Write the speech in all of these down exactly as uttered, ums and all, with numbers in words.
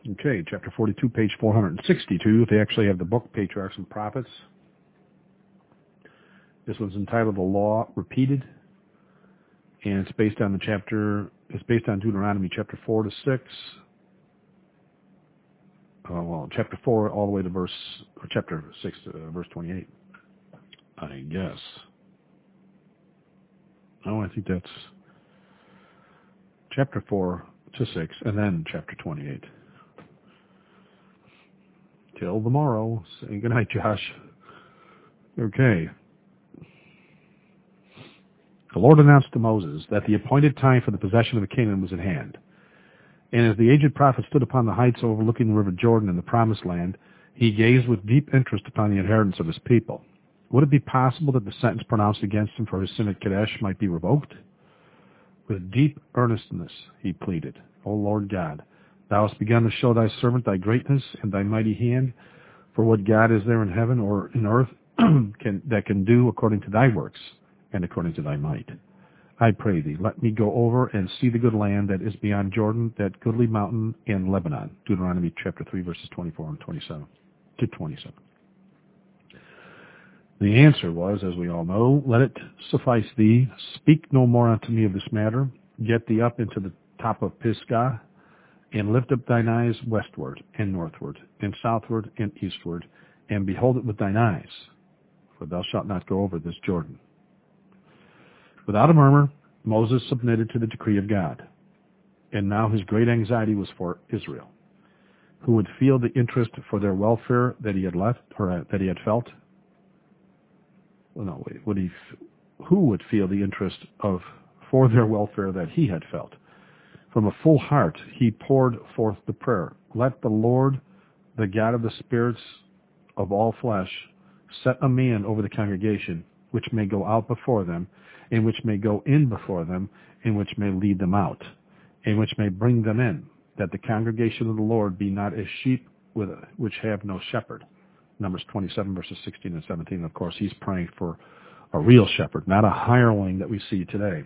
Okay, chapter forty-two, page four hundred sixty-two. If they actually have the book, Patriarchs and Prophets. This one's entitled The Law Repeated, and it's based on the chapter, it's based on Deuteronomy chapter four to six. Uh, well, chapter four all the way to verse, or chapter six to uh, verse twenty-eight, I guess. Oh, I think that's chapter four to six, and then chapter twenty-eight. Till tomorrow. Say good night, Josh. Okay. The Lord announced to Moses that the appointed time for the possession of the Canaan was at hand. And as the aged prophet stood upon the heights overlooking the river Jordan in the promised land, he gazed with deep interest upon the inheritance of his people. Would it be possible that the sentence pronounced against him for his sin at Kadesh might be revoked? With deep earnestness he pleaded, O Lord God, thou hast begun to show thy servant thy greatness and thy mighty hand, for what God is there in heaven or in earth can, that can do according to thy works and according to thy might? I pray thee, let me go over and see the good land that is beyond Jordan, that goodly mountain in Lebanon. Deuteronomy chapter three, verses twenty-four and twenty-seven to twenty-seven. The answer was, as we all know, let it suffice thee, speak no more unto me of this matter, get thee up into the top of Pisgah, and lift up thine eyes westward and northward, and southward and eastward, and behold it with thine eyes, for thou shalt not go over this Jordan. Without a murmur, Moses submitted to the decree of God. And now his great anxiety was for Israel, who would feel the interest for their welfare that he had left, or uh, that he had felt. Well, no, wait, would he? Who would feel the interest of for their welfare that he had felt? From a full heart, he poured forth the prayer. Let the Lord, the God of the spirits of all flesh, set a man over the congregation, which may go out before them, and which may go in before them, and which may lead them out, and which may bring them in, that the congregation of the Lord be not as sheep with a, which have no shepherd. Numbers twenty-seven, verses sixteen and seventeen. Of course, he's praying for a real shepherd, not a hireling that we see today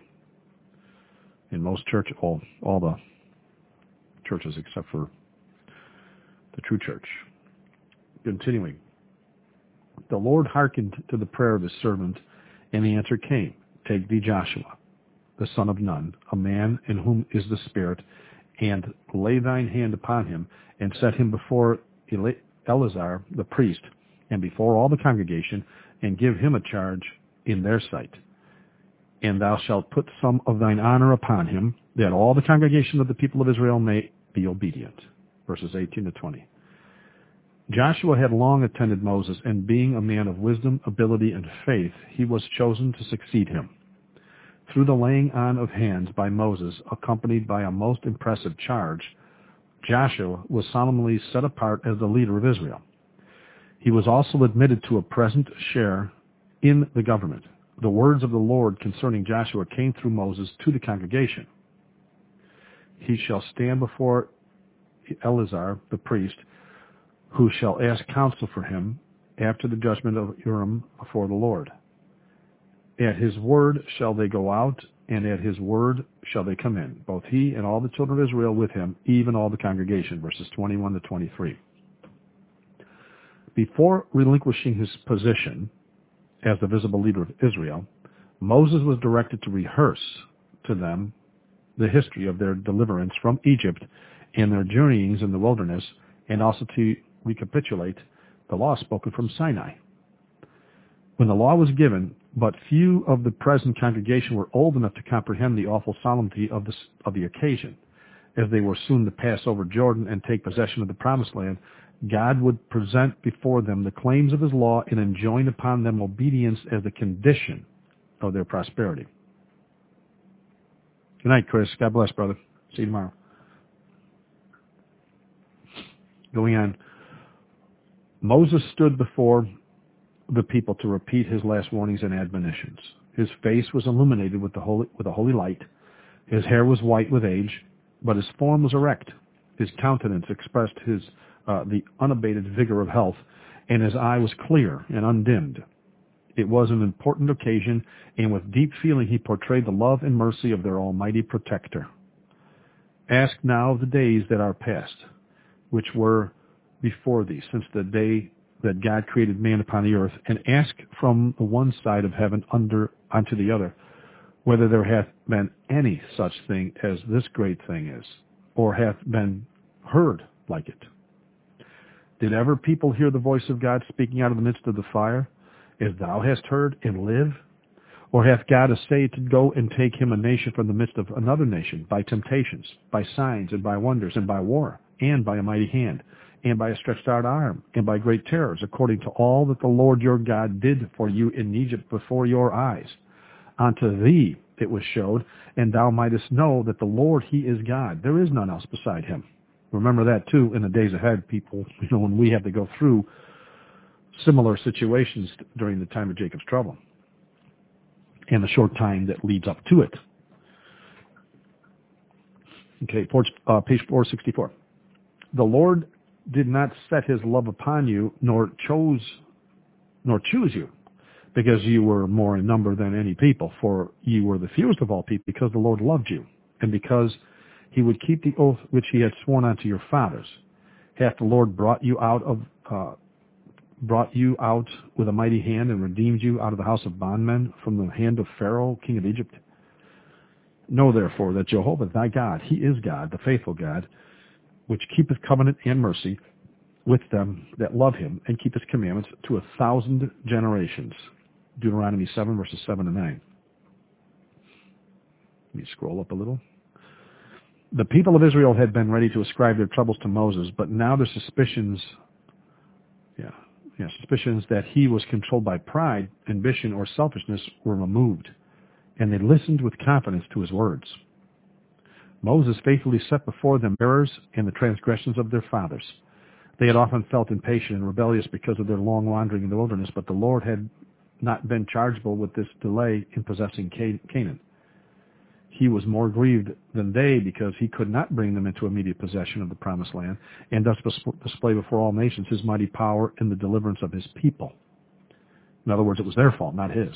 in most churches, all, all the churches except for the true church. Continuing. The Lord hearkened to the prayer of his servant, and the answer came. Take thee Joshua, the son of Nun, a man in whom is the Spirit, and lay thine hand upon him, and set him before Eleazar the priest, and before all the congregation, and give him a charge in their sight. And thou shalt put some of thine honor upon him, that all the congregation of the people of Israel may be obedient. Verses eighteen to twenty. Joshua had long attended Moses, and being a man of wisdom, ability, and faith, he was chosen to succeed him. Through the laying on of hands by Moses, accompanied by a most impressive charge, Joshua was solemnly set apart as the leader of Israel. He was also admitted to a present share in the government. The words of the Lord concerning Joshua came through Moses to the congregation. He shall stand before Eleazar the priest, who shall ask counsel for him after the judgment of Urim before the Lord. At his word shall they go out, and at his word shall they come in, both he and all the children of Israel with him, even all the congregation, verses twenty-one to twenty-three. Before relinquishing his position as the visible leader of Israel, Moses was directed to rehearse to them the history of their deliverance from Egypt and their journeyings in the wilderness, and also to recapitulate the law spoken from Sinai. When the law was given, but few of the present congregation were old enough to comprehend the awful solemnity of the, of the occasion. As they were soon to pass over Jordan and take possession of the promised land, God would present before them the claims of his law and enjoin upon them obedience as the condition of their prosperity. Good night, Chris. God bless, brother. See you tomorrow. Going on. Moses stood before the people to repeat his last warnings and admonitions. His face was illuminated with the holy, with a holy light. His hair was white with age, but his form was erect. His countenance expressed his uh, the unabated vigor of health, and his eye was clear and undimmed. It was an important occasion, and with deep feeling he portrayed the love and mercy of their almighty protector. Ask now of the days that are past. which were before thee, since the day that God created man upon the earth, and ask from the one side of heaven under unto the other, whether there hath been any such thing as this great thing is, or hath been heard like it. Did ever people hear the voice of God speaking out of the midst of the fire, as thou hast heard, and live? Or hath God essayed to go and take him a nation from the midst of another nation, by temptations, by signs, and by wonders, and by war, and by a mighty hand, and by a stretched out arm, and by great terrors, according to all that the Lord your God did for you in Egypt before your eyes? Unto thee it was showed, and thou mightest know that the Lord, he is God. There is none else beside him. Remember that, too, in the days ahead, people, you know, when we have to go through similar situations during the time of Jacob's trouble and the short time that leads up to it. Okay, uh, page four sixty-four. The Lord did not set his love upon you, nor chose, nor choose you, because you were more in number than any people, for you were the fewest of all people, because the Lord loved you, and because he would keep the oath which he had sworn unto your fathers. Hath the Lord brought you out of uh, brought you out with a mighty hand, and redeemed you out of the house of bondmen, from the hand of Pharaoh, king of Egypt? Know therefore that Jehovah thy God, he is God, the faithful God, which keepeth covenant and mercy with them that love him, and keep his commandments to a thousand generations. Deuteronomy seven, verses seven and nine. Let me scroll up a little. The people of Israel had been ready to ascribe their troubles to Moses, but now their suspicions, yeah, yeah, suspicions that he was controlled by pride, ambition, or selfishness were removed, and they listened with confidence to his words. Moses faithfully set before them errors and the transgressions of their fathers. They had often felt impatient and rebellious because of their long wandering in the wilderness, but the Lord had not been chargeable with this delay in possessing Canaan. He was more grieved than they, because he could not bring them into immediate possession of the promised land, and thus display before all nations his mighty power in the deliverance of his people. In other words, it was their fault, not his.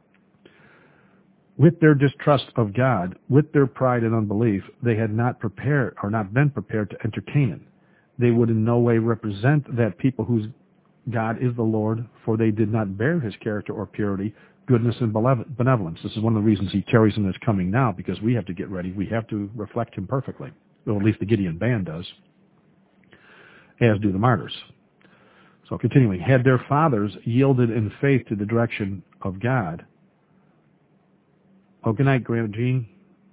With their distrust of God, with their pride and unbelief, they had not prepared, or not been prepared to enter Canaan. They would in no way represent that people whose God is the Lord, for they did not bear his character or purity, goodness and benevolence. This is one of the reasons he tarries in his coming now, because we have to get ready. We have to reflect him perfectly. Well, at least the Gideon band does, as do the martyrs. So continuing, had their fathers yielded in faith to the direction of God. Oh, good night, Grandma Jean.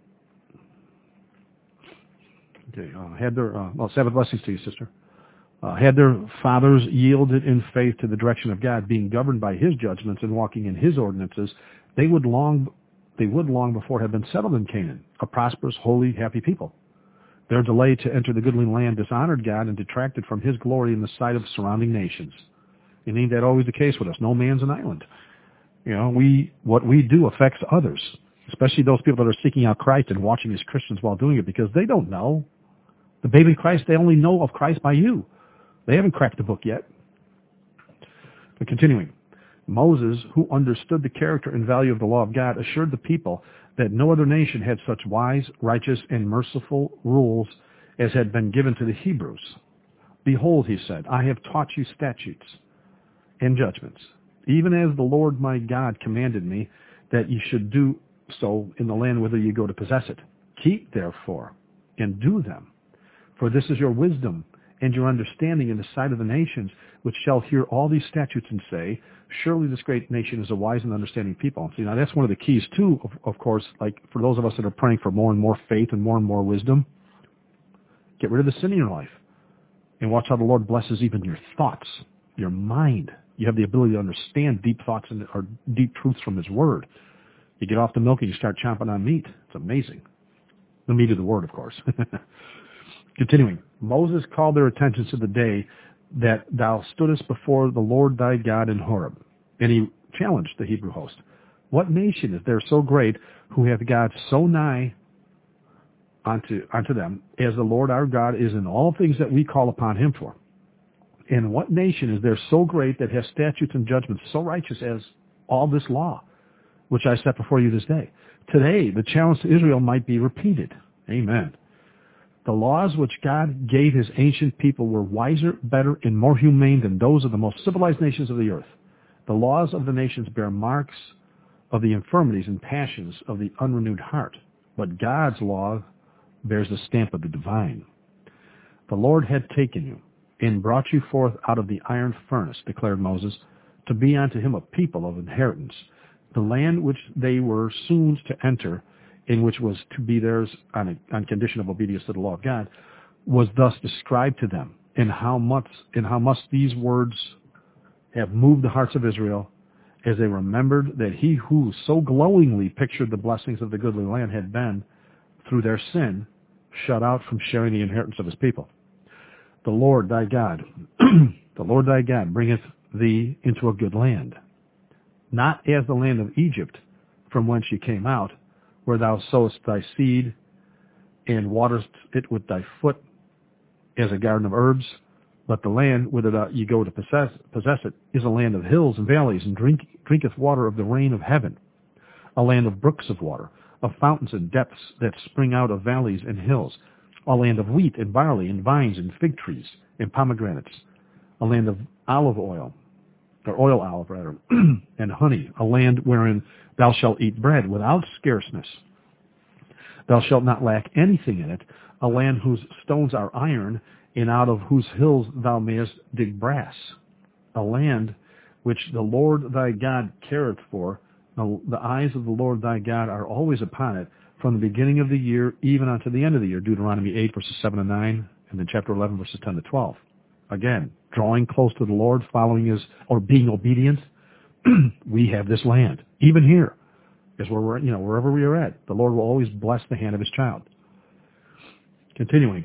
Okay, uh, had their, uh, well, Sabbath blessings to you, sister. Uh, had their fathers yielded in faith to the direction of God, being governed by his judgments and walking in his ordinances, they would long, they would long before have been settled in Canaan, a prosperous, holy, happy people. Their delay to enter the goodly land dishonored God and detracted from his glory in the sight of surrounding nations. And ain't that always the case with us? No man's an island. You know, we, what we do affects others, especially those people that are seeking out Christ and watching as Christians while doing it, because they don't know. The baby Christ, they only know of Christ by you. They haven't cracked the book yet. But continuing, Moses, who understood the character and value of the law of God, assured the people that no other nation had such wise, righteous, and merciful rules as had been given to the Hebrews. Behold, he said, I have taught you statutes and judgments, even as the Lord my God commanded me, that you should do so in the land whither you go to possess it. Keep, therefore, and do them, for this is your wisdom and your understanding in the sight of the nations, which shall hear all these statutes and say, surely this great nation is a wise and understanding people. See, now that's one of the keys, too, of, of course, like for those of us that are praying for more and more faith and more and more wisdom. Get rid of the sin in your life and watch how the Lord blesses even your thoughts, your mind. You have the ability to understand deep thoughts and, or deep truths from his word. You get off the milk and you start chomping on meat. It's amazing. The meat of the word, of course. Continuing, Moses called their attention to the day that thou stoodest before the Lord thy God in Horeb. And he challenged the Hebrew host. What nation is there so great who hath God so nigh unto, unto them as the Lord our God is in all things that we call upon him for? And what nation is there so great that has statutes and judgments so righteous as all this law, which I set before you this day? Today, the challenge to Israel might be repeated. Amen. The laws which God gave his ancient people were wiser, better, and more humane than those of the most civilized nations of the earth. The laws of the nations bear marks of the infirmities and passions of the unrenewed heart, but God's law bears the stamp of the divine. The Lord had taken you and brought you forth out of the iron furnace, declared Moses, to be unto him a people of inheritance, the land which they were soon to enter, in which was to be theirs on, a, on condition of obedience to the law of God, was thus described to them. And how much, and how must these words have moved the hearts of Israel, as they remembered that he who so glowingly pictured the blessings of the goodly land had been, through their sin, shut out from sharing the inheritance of his people. The Lord thy God, the Lord thy God bringeth thee into a good land, not as the land of Egypt, from whence ye came out, where thou sowest thy seed, and waterest it with thy foot, as a garden of herbs, but the land whither ye go to possess, possess it is a land of hills and valleys, and drink, drinketh water of the rain of heaven, a land of brooks of water, of fountains and depths that spring out of valleys and hills, a land of wheat and barley and vines and fig trees and pomegranates, a land of olive oil, or oil olive rather, and honey, a land wherein thou shalt eat bread without scarceness. Thou shalt not lack anything in it, a land whose stones are iron, and out of whose hills thou mayest dig brass, a land which the Lord thy God careth for. The, the eyes of the Lord thy God are always upon it, from the beginning of the year even unto the end of the year. Deuteronomy eight, verses seven and nine, and then chapter eleven, verses ten to twelve. Again, drawing close to the Lord, following his, or being obedient, we have this land. Even here, is where we're, you know, wherever we are at, the Lord will always bless the hand of his child. Continuing.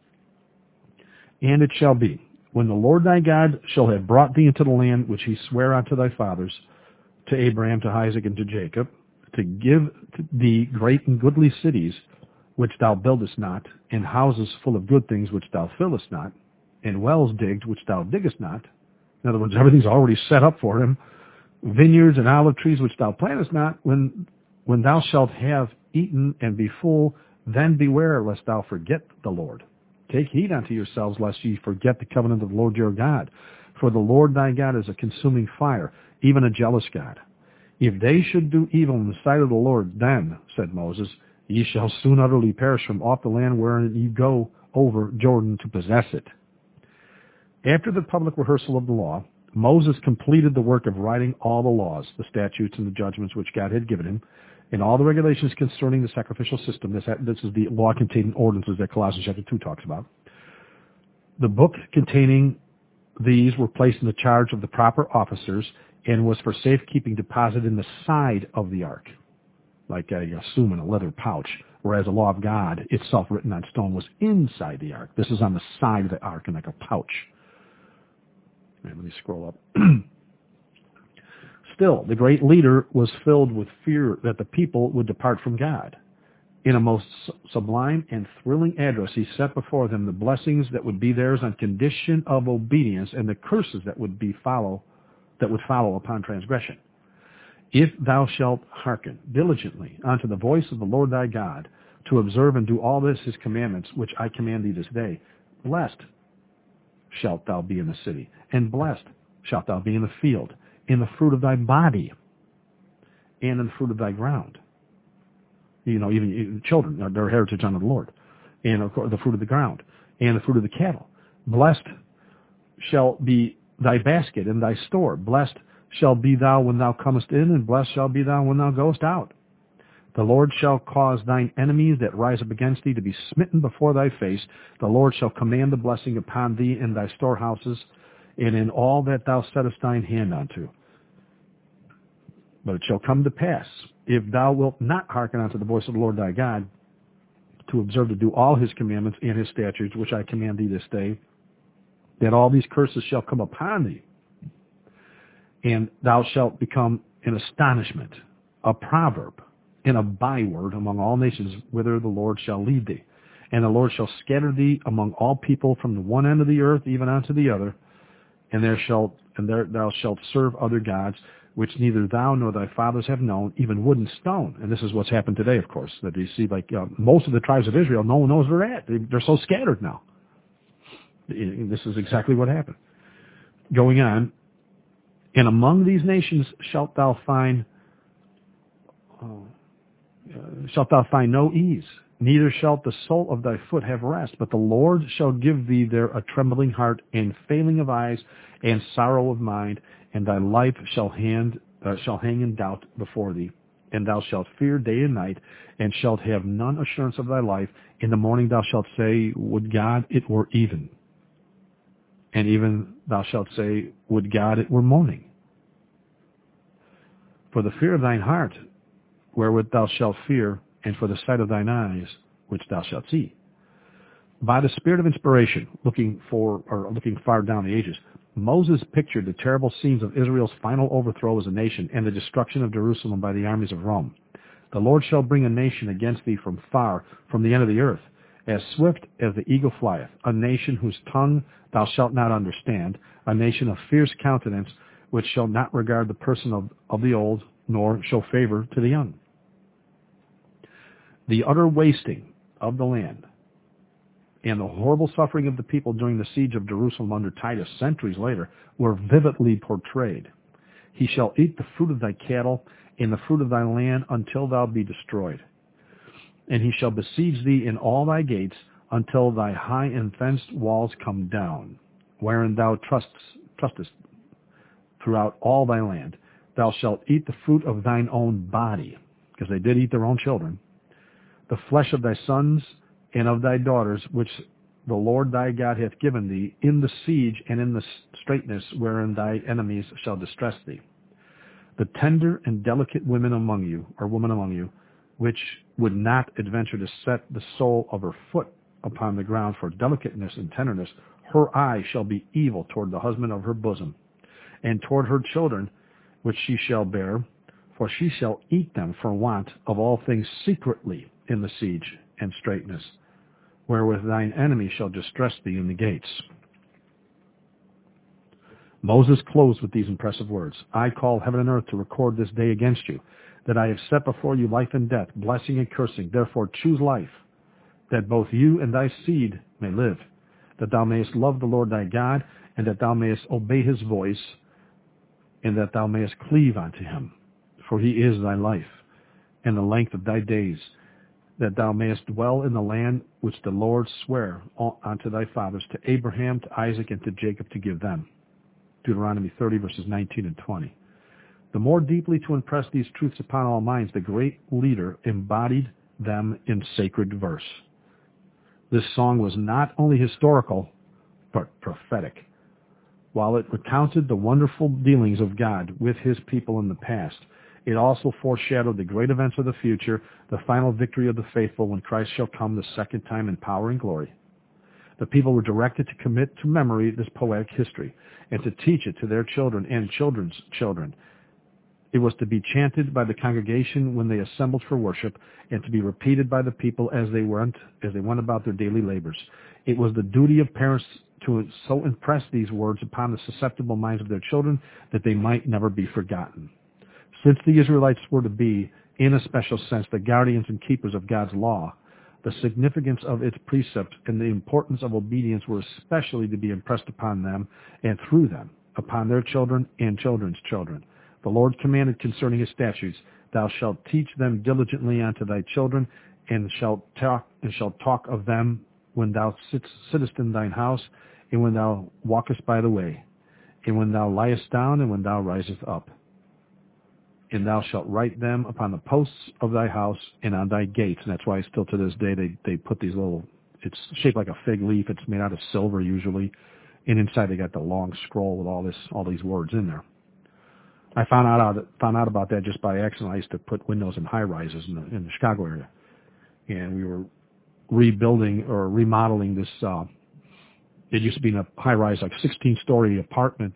And it shall be, when the Lord thy God shall have brought thee into the land which he sware unto thy fathers, to Abraham, to Isaac, and to Jacob, to give thee great and goodly cities, which thou buildest not, and houses full of good things which thou fillest not, and wells digged which thou diggest not. In other words, everything's already set up for him. Vineyards and olive trees which thou plantest not, when when thou shalt have eaten and be full, then beware lest thou forget the Lord. Take heed unto yourselves lest ye forget the covenant of the Lord your God. For the Lord thy God is a consuming fire, even a jealous God. If they should do evil in the sight of the Lord, then, said Moses, ye shall soon utterly perish from off the land wherein ye go over Jordan to possess it. After the public rehearsal of the law, Moses completed the work of writing all the laws, the statutes, and the judgments which God had given him, and all the regulations concerning the sacrificial system. This, this is the law-containing ordinances that Colossians chapter two talks about. The book containing these were placed in the charge of the proper officers and was for safekeeping deposited in the side of the ark, like I assume in a leather pouch, whereas the law of God itself written on stone was inside the ark. This is on the side of the ark in like a pouch. Right, let me scroll up. Still, the great leader was filled with fear that the people would depart from God. In a most sublime and thrilling address, he set before them the blessings that would be theirs on condition of obedience, and the curses that would be follow, that would follow upon transgression. If thou shalt hearken diligently unto the voice of the Lord thy God, to observe and do all this his commandments, which I command thee this day, blessed shalt thou be in the city, and blessed shalt thou be in the field, in the fruit of thy body, and in the fruit of thy ground. You know, even, even children, their heritage unto the Lord, and of course the fruit of the ground, and the fruit of the cattle. Blessed shall be thy basket and thy store. Blessed shall be thou when thou comest in, and blessed shall be thou when thou goest out. The Lord shall cause thine enemies that rise up against thee to be smitten before thy face. The Lord shall command the blessing upon thee in thy storehouses, and in all that thou settest thine hand unto. But it shall come to pass, if thou wilt not hearken unto the voice of the Lord thy God, to observe to do all his commandments and his statutes, which I command thee this day, that all these curses shall come upon thee, and thou shalt become an astonishment, a proverb, and a byword among all nations, whither the Lord shall lead thee. And the Lord shall scatter thee among all people from the one end of the earth even unto the other, and there shalt and there thou shalt serve other gods. which neither thou nor thy fathers have known, even wood and stone. And this is what's happened today, of course, that you see, like, uh, most of the tribes of Israel, no one knows where they're at. They, they're so scattered now. This is exactly what happened. Going on, and among these nations shalt thou find, uh, uh, shalt thou find no ease, neither shalt the sole of thy foot have rest, but the Lord shall give thee there a trembling heart, and failing of eyes, and sorrow of mind, and thy life shall hand uh, shall hang in doubt before thee, and thou shalt fear day and night, and shalt have none assurance of thy life. In the morning thou shalt say, would God it were even. And even thou shalt say, would God it were morning. For the fear of thine heart, wherewith thou shalt fear, and for the sight of thine eyes, which thou shalt see. By the spirit of inspiration, looking for, or looking far down the ages, Moses pictured the terrible scenes of Israel's final overthrow as a nation and the destruction of Jerusalem by the armies of Rome. The Lord shall bring a nation against thee from far, from the end of the earth, as swift as the eagle flieth, a nation whose tongue thou shalt not understand, a nation of fierce countenance, which shall not regard the person of, of the old, nor show favor to the young. The utter wasting of the land and the horrible suffering of the people during the siege of Jerusalem under Titus centuries later were vividly portrayed. He shall eat the fruit of thy cattle and the fruit of thy land until thou be destroyed. And he shall besiege thee in all thy gates until thy high and fenced walls come down, wherein thou trustest, trustest throughout all thy land. Thou shalt eat the fruit of thine own body, because they did eat their own children, the flesh of thy sons and of thy daughters, which the Lord thy God hath given thee, in the siege and in the straitness wherein thy enemies shall distress thee. The tender and delicate women among you, or woman among you, which would not adventure to set the sole of her foot upon the ground for delicateness and tenderness, her eye shall be evil toward the husband of her bosom, and toward her children which she shall bear, for she shall eat them for want of all things secretly in the siege and straitness, wherewith thine enemy shall distress thee in the gates. Moses closed with these impressive words. I call heaven and earth to record this day against you, that I have set before you life and death, blessing and cursing. Therefore choose life, that both you and thy seed may live, that thou mayest love the Lord thy God, and that thou mayest obey his voice, and that thou mayest cleave unto him. For he is thy life, and the length of thy days, that thou mayest dwell in the land which the Lord sware unto thy fathers, to Abraham, to Isaac, and to Jacob, to give them. Deuteronomy thirty, verses nineteen and twenty. The more deeply to impress these truths upon all minds, the great leader embodied them in sacred verse. This song was not only historical, but prophetic. While it recounted the wonderful dealings of God with his people in the past, it also foreshadowed the great events of the future, the final victory of the faithful when Christ shall come the second time in power and glory. The people were directed to commit to memory this poetic history and to teach it to their children and children's children. It was to be chanted by the congregation when they assembled for worship, and to be repeated by the people as they went as they went about their daily labors. It was the duty of parents to so impress these words upon the susceptible minds of their children that they might never be forgotten. Since the Israelites were to be, in a special sense, the guardians and keepers of God's law, the significance of its precepts and the importance of obedience were especially to be impressed upon them and through them, upon their children and children's children. The Lord commanded concerning his statutes, Thou shalt teach them diligently unto thy children, and shalt talk and shalt talk of them when thou sitst, sittest in thine house, and when thou walkest by the way, and when thou liest down, and when thou risest up. And thou shalt write them upon the posts of thy house and on thy gates. And that's why still to this day they, they put these little, it's shaped like a fig leaf. It's made out of silver usually. And inside they got the long scroll with all this, all these words in there. I found out, found out about that just by accident. I used to put windows in high rises in the, in the Chicago area. And we were rebuilding or remodeling this, uh, it used to be in a high rise, like sixteen story apartment,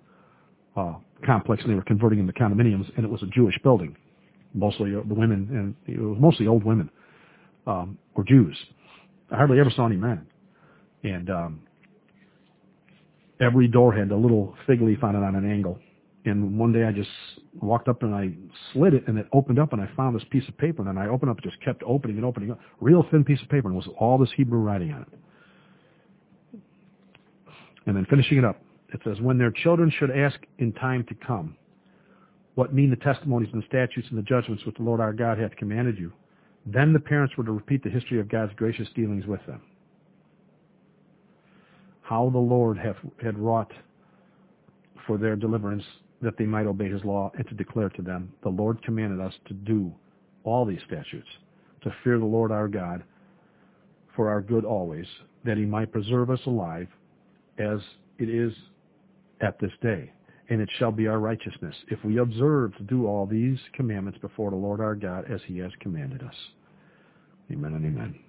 uh, complex, and they were converting into condominiums, and it was a Jewish building. Mostly the women, and it was mostly old women, um, were Jews. I hardly ever saw any men. And um, every door had a little fig leaf on it on an angle. And one day I just walked up and I slid it, and it opened up, and I found this piece of paper, and then I opened up, it just kept opening and opening up. Real thin piece of paper, and it was all this Hebrew writing on it. And then finishing it up, it says, when their children should ask in time to come, what mean the testimonies and the statutes and the judgments which the Lord our God hath commanded you, then the parents were to repeat the history of God's gracious dealings with them. How the Lord hath, had wrought for their deliverance, that they might obey his law, and to declare to them, the Lord commanded us to do all these statutes, to fear the Lord our God for our good always, that he might preserve us alive as it is at this day. And it shall be our righteousness, if we observe to do all these commandments before the Lord our God, as he has commanded us. Amen and amen.